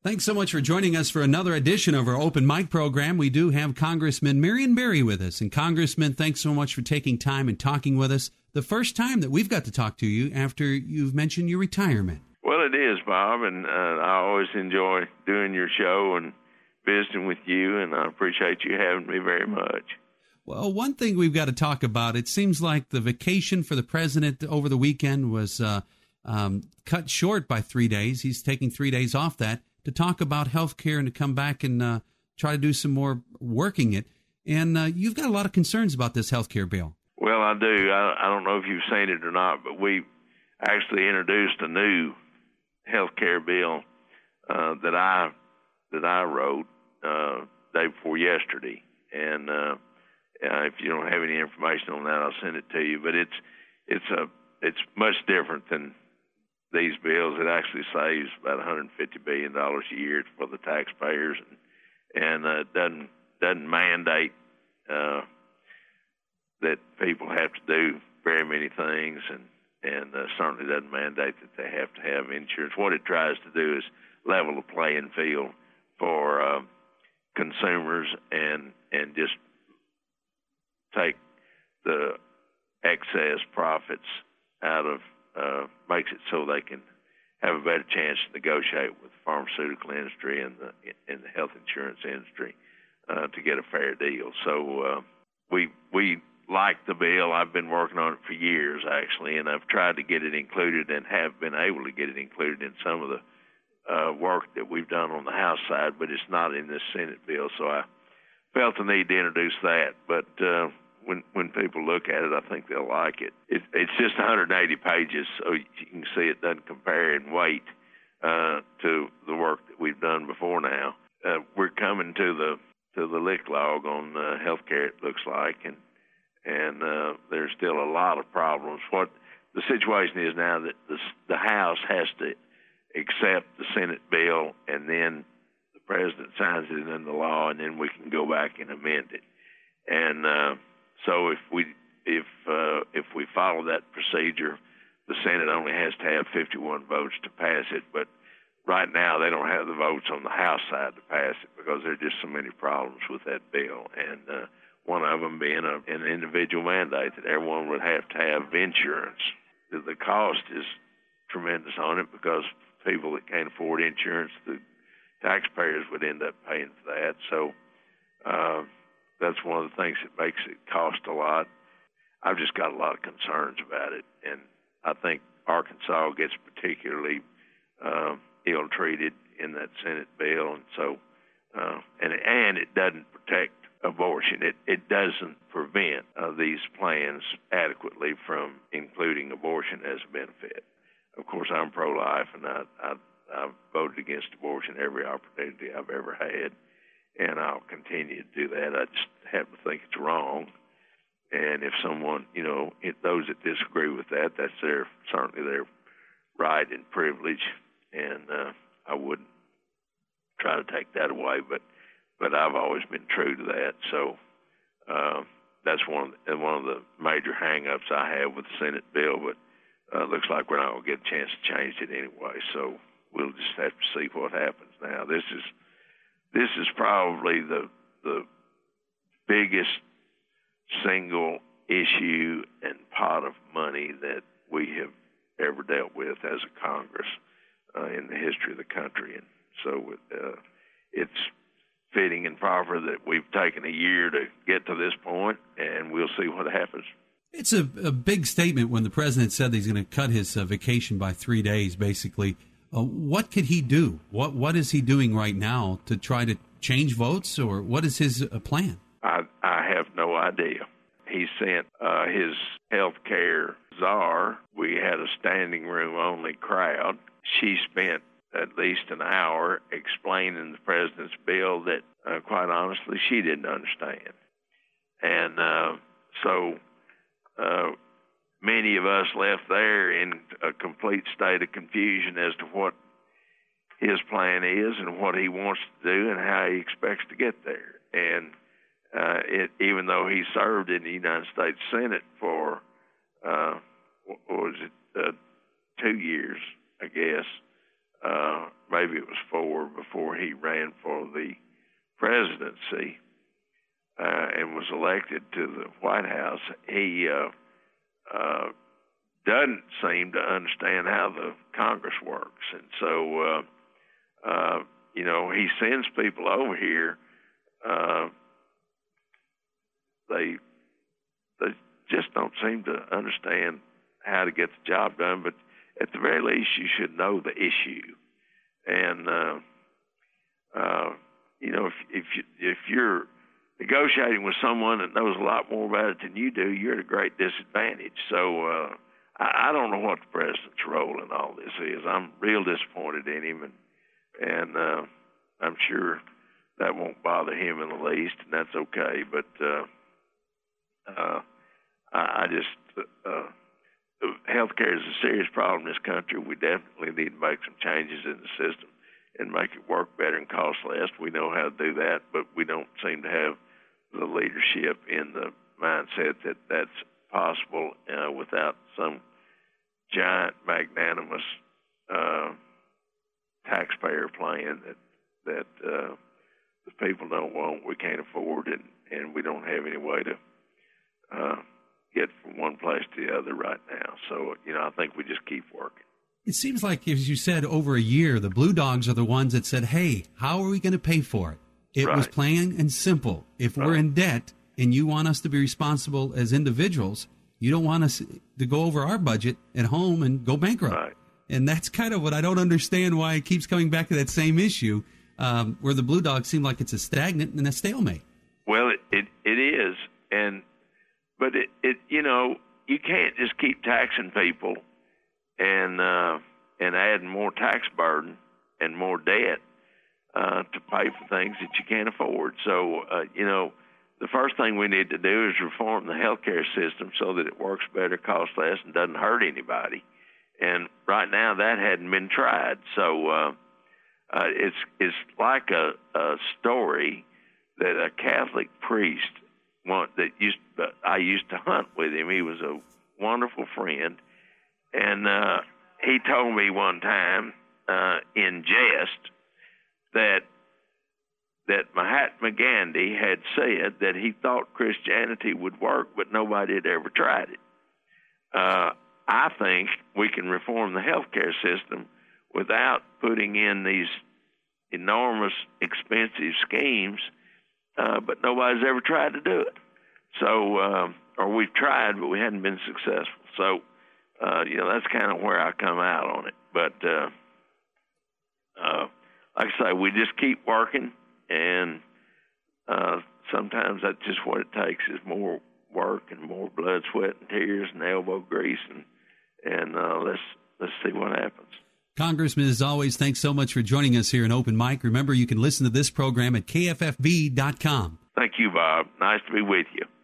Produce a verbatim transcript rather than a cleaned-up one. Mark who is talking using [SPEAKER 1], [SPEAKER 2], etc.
[SPEAKER 1] Thanks so much for joining us for another edition of our open mic program. We do have Congressman Marion Barry with us. And Congressman, thanks so much for taking time and talking with us. The first time that we've got to talk to you after you've mentioned your retirement.
[SPEAKER 2] Well, it is, Bob, and uh, I always enjoy doing your show and visiting with you, and I appreciate you having me very much.
[SPEAKER 1] Well, one thing we've got to talk about, it seems like the vacation for the president over the weekend was uh, um, cut short by three days. He's taking three days off that to talk about health care and to come back and uh, try to do some more working it. And uh, you've got a lot of concerns about this health care bill.
[SPEAKER 2] Well, I do. I, I don't know if you've seen it or not, but we actually introduced a new health care bill uh, that I that I wrote uh, day before yesterday. And uh, uh, if you don't have any information on that, I'll send it to you. But it's it's a it's much different than these bills. It actually saves about one hundred fifty billion dollars a year for the taxpayers, and, and uh, doesn't doesn't mandate uh, that people have to do very many things, and and uh, certainly doesn't mandate that they have to have insurance. What it tries to do is level the playing field for uh, consumers and and just take the excess profits out of Uh, makes it so they can have a better chance to negotiate with the pharmaceutical industry and the and the health insurance industry uh, to get a fair deal. So uh, we we like the bill. I've been working on it for years, actually, and I've tried to get it included and have been able to get it included in some of the uh, work that we've done on the House side, but it's not in this Senate bill. So I felt the need to introduce that. But uh, When when people look at it, I think they'll like it. it. It's just one hundred eighty pages, so you can see it doesn't compare in weight uh, to the work that we've done before now. Uh, we're coming to the to the lick log on uh, health care, it looks like, and and uh, there's still a lot of problems. What the situation is now that the, the House has to accept the Senate bill, and then the President signs it into law, and then we can go back and amend it. And uh, So if we if uh, if we follow that procedure, the Senate only has to have fifty-one votes to pass it. But right now they don't have the votes on the House side to pass it because there are just so many problems with that bill. And uh, one of them being a, an individual mandate that everyone would have to have insurance. The cost is tremendous on it because people that can't afford insurance, the taxpayers would end up paying for that. So. Uh, That's one of the things that makes it cost a lot. I've just got a lot of concerns about it, and I think Arkansas gets particularly uh, ill-treated in that Senate bill, and so uh, and and it doesn't protect abortion. It it doesn't prevent uh, these plans adequately from including abortion as a benefit. Of course, I'm pro-life, and I, I I've voted against abortion every opportunity I've ever had. And I'll continue to do that. I just happen to think it's wrong. And if someone, you know, it, those that disagree with that, that's their certainly their right and privilege. And uh, I wouldn't try to take that away. But but I've always been true to that. So uh, that's one of the, one of the major hang-ups I have with the Senate bill. But uh, looks like we're not going to get a chance to change it anyway. So we'll just have to see what happens now. This is. This is probably the the biggest single issue and pot of money that we have ever dealt with as a Congress uh, in the history of the country. And so uh, it's fitting and proper that we've taken a year to get to this point, and we'll see what happens.
[SPEAKER 1] It's a, a big statement when the president said he's going to cut his uh, vacation by three days, basically. Uh, what could he do? What What is he doing right now to try to change votes, or what is his uh, plan?
[SPEAKER 2] I, I have no idea. He sent uh, his health care czar. We had a standing room only crowd. She spent at least an hour explaining the president's bill that, uh, quite honestly, she didn't understand. And uh, so uh, many of us left there in a complete state of confusion as to what his plan is and what he wants to do and how he expects to get there. And uh, it, even though he served in the United States Senate for, uh, what was it, uh, two years, I guess, uh, maybe it was four before before he ran for the presidency uh, and was elected to the White House, he uh, uh, doesn't seem to understand how the Congress works. And so, uh, uh, you know, he sends people over here. Uh, they they just don't seem to understand how to get the job done. But at the very least, you should know the issue. And uh, uh, you know, if if you, if you're negotiating with someone that knows a lot more about it than you do, you're at a great disadvantage. So uh, I, I don't know what the president's role in all this is. I'm real disappointed in him, and and uh, I'm sure that won't bother him in the least, and that's okay. But uh, uh, I, I just uh, healthcare is a serious problem in this country. We definitely need to make some changes in the system and make it work better and cost less. We know how to do that, but we don't seem to have the leadership in the mindset that that's possible uh, without some giant, magnanimous uh, taxpayer plan that that uh, the people don't want, we can't afford, and, and we don't have any way to uh, get from one place to the other right now. So, you know, I think we just keep working.
[SPEAKER 1] It seems like, as you said, over a year, the Blue Dogs are the ones that said, hey, how are we going to pay for it? It
[SPEAKER 2] right.
[SPEAKER 1] was plain and simple. If
[SPEAKER 2] right.
[SPEAKER 1] we're in debt and you want us to be responsible as individuals, you don't want us to go over our budget at home and go bankrupt.
[SPEAKER 2] Right.
[SPEAKER 1] And that's kind of what I don't understand, why it keeps coming back to that same issue, um, where the Blue Dogs seem like it's a stagnant and a stalemate.
[SPEAKER 2] Well, it, it, it is. And, but it, it, you know, you can't just keep taxing people and, uh, and adding more tax burden and more debt, uh, to pay for things that you can't afford. So, uh, you know, the first thing we need to do is reform the healthcare system so that it works better, costs less, and doesn't hurt anybody. And right now, that hadn't been tried. So uh, uh, it's it's like a, a story that a Catholic priest want, that used uh, I used to hunt with him. He was a wonderful friend, and uh, he told me one time uh, in jest that that Mahatma Gandhi had said that he thought Christianity would work, but nobody had ever tried it. Uh, I think we can reform the healthcare system without putting in these enormous, expensive schemes, uh, but nobody's ever tried to do it. So, uh, or we've tried, but we hadn't been successful. So, uh, you know, that's kind of where I come out on it. But, uh, uh, like I say, we just keep working, and uh, sometimes that's just what it takes, is more work and more blood, sweat, and tears and elbow grease, and and uh, let's let's see what happens.
[SPEAKER 1] Congressman, as always, thanks so much for joining us here in Open Mic. Remember, you can listen to this program at K F F B dot com.
[SPEAKER 2] Thank you, Bob. Nice to be with you.